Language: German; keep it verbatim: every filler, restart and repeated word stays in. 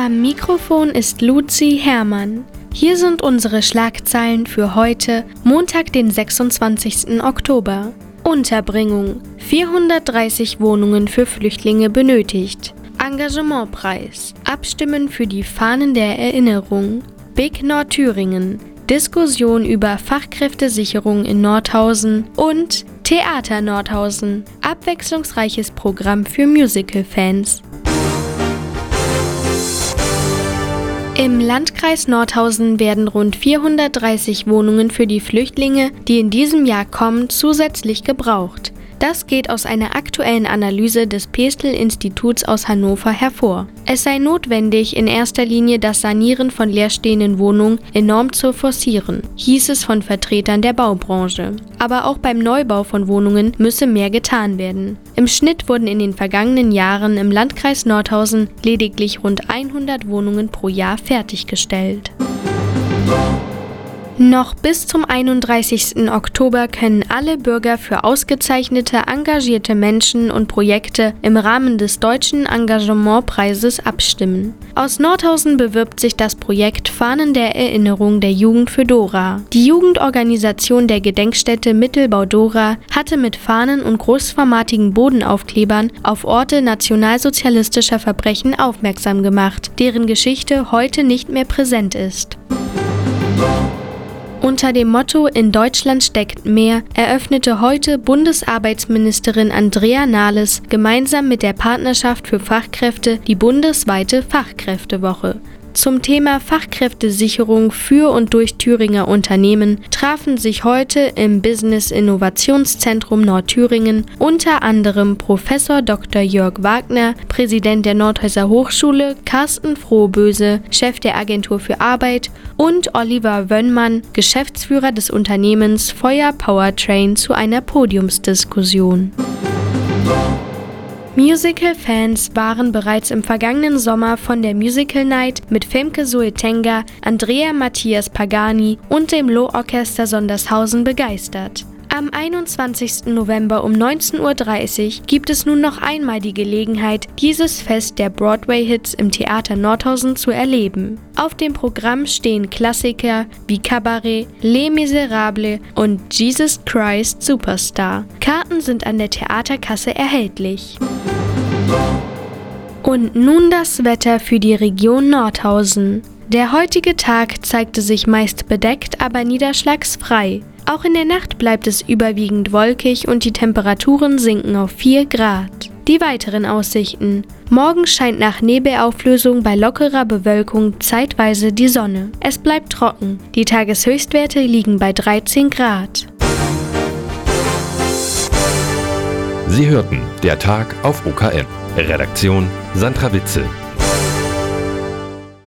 Am Mikrofon ist Luzi Herrmann. Hier sind unsere Schlagzeilen für heute, Montag, den sechsundzwanzigsten Oktober. Unterbringung: vierhundertdreißig Wohnungen für Flüchtlinge benötigt. Engagementpreis: Abstimmen für die Fahnen der Erinnerung. Big Nordthüringen: Diskussion über Fachkräftesicherung in Nordhausen und Theater Nordhausen: Abwechslungsreiches Programm für Musical-Fans. Im Landkreis Nordhausen werden rund vierhundertdreißig Wohnungen für die Flüchtlinge, die in diesem Jahr kommen, zusätzlich gebraucht. Das geht aus einer aktuellen Analyse des Pestel-Instituts aus Hannover hervor. Es sei notwendig, in erster Linie das Sanieren von leerstehenden Wohnungen enorm zu forcieren, hieß es von Vertretern der Baubranche. Aber auch beim Neubau von Wohnungen müsse mehr getan werden. Im Schnitt wurden in den vergangenen Jahren im Landkreis Nordhausen lediglich rund hundert Wohnungen pro Jahr fertiggestellt. Noch bis zum einunddreißigsten Oktober können alle Bürger für ausgezeichnete, engagierte Menschen und Projekte im Rahmen des Deutschen Engagementpreises abstimmen. Aus Nordhausen bewirbt sich das Projekt Fahnen der Erinnerung der Jugend für Dora. Die Jugendorganisation der Gedenkstätte Mittelbau Dora hatte mit Fahnen und großformatigen Bodenaufklebern auf Orte nationalsozialistischer Verbrechen aufmerksam gemacht, deren Geschichte heute nicht mehr präsent ist. Unter dem Motto »In Deutschland steckt mehr« eröffnete heute Bundesarbeitsministerin Andrea Nahles gemeinsam mit der Partnerschaft für Fachkräfte die bundesweite Fachkräftewoche. Zum Thema Fachkräftesicherung für und durch Thüringer Unternehmen trafen sich heute im Business-Innovationszentrum Nordthüringen unter anderem Professor Doktor Jörg Wagner, Präsident der Nordhäuser Hochschule, Carsten Frohböse, Chef der Agentur für Arbeit und Oliver Wönnmann, Geschäftsführer des Unternehmens Feuer Powertrain, zu einer Podiumsdiskussion. Musical-Fans waren bereits im vergangenen Sommer von der Musical Night mit Femke Suetenga, Andrea Matthias Pagani und dem Lohorchester Sondershausen begeistert. Am einundzwanzigsten November um neunzehn Uhr dreißig gibt es nun noch einmal die Gelegenheit, dieses Fest der Broadway-Hits im Theater Nordhausen zu erleben. Auf dem Programm stehen Klassiker wie Cabaret, Les Miserables und Jesus Christ Superstar. Karten sind an der Theaterkasse erhältlich. Und nun das Wetter für die Region Nordhausen. Der heutige Tag zeigte sich meist bedeckt, aber niederschlagsfrei. Auch in der Nacht bleibt es überwiegend wolkig und die Temperaturen sinken auf vier Grad. Die weiteren Aussichten: Morgen scheint nach Nebelauflösung bei lockerer Bewölkung zeitweise die Sonne. Es bleibt trocken. Die Tageshöchstwerte liegen bei dreizehn Grad. Sie hörten der Tag auf O K M. Redaktion Sandra Witzel.